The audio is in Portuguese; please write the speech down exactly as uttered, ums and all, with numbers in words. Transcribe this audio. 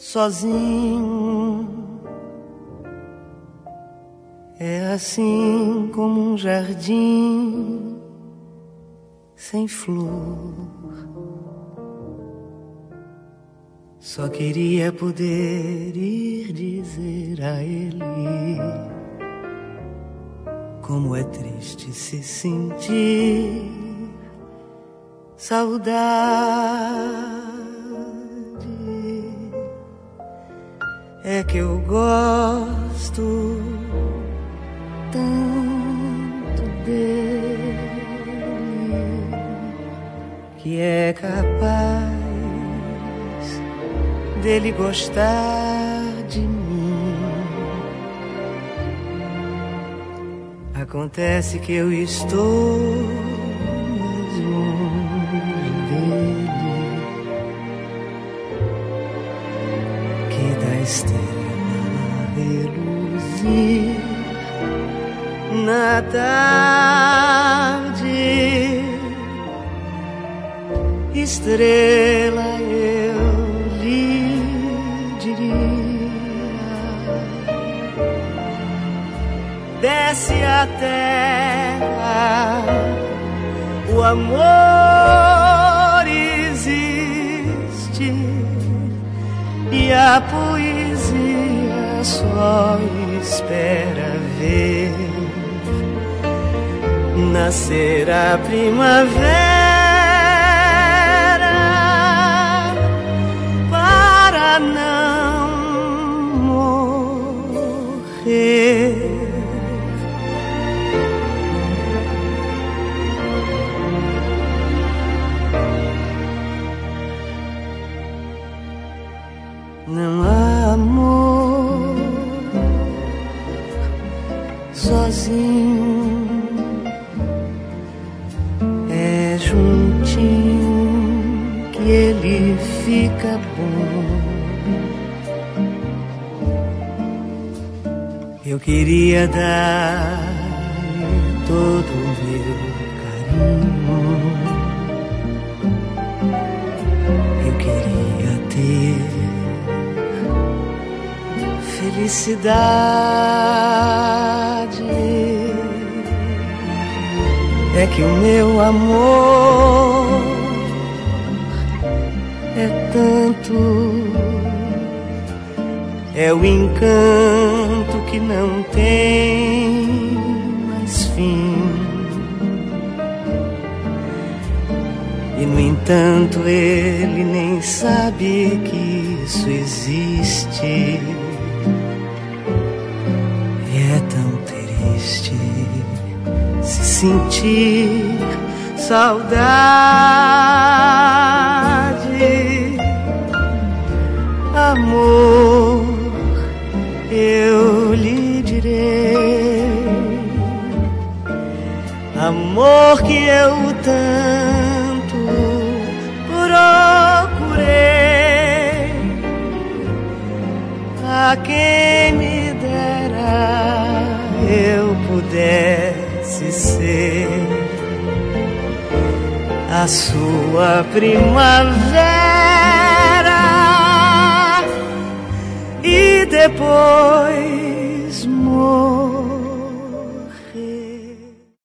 sozinho. É assim como um jardim sem flor. Só queria poder ir dizer a ele como é triste se sentir saudade. É que eu gosto tanto dele que é capaz dele gostar de mim. Acontece que eu estou mais longe dele que da estrela reluzir na tarde. Estrela eu lhe diria, desce a terra, o amor existe e a poesia só espera ver nascer a primavera para não morrer. Não há amor sozinho, é juntinho que ele fica bom. Eu queria dar todo o meu carinho, eu queria ter felicidade. É que o meu amor é tanto, é o encanto que não tem mais fim. E no entanto ele nem sabe que isso existe. E é tão triste se sentir saudade. Amor, eu lhe direi, amor que eu tanto procurei, a quem me dera eu pudesse ser a sua primavera e depois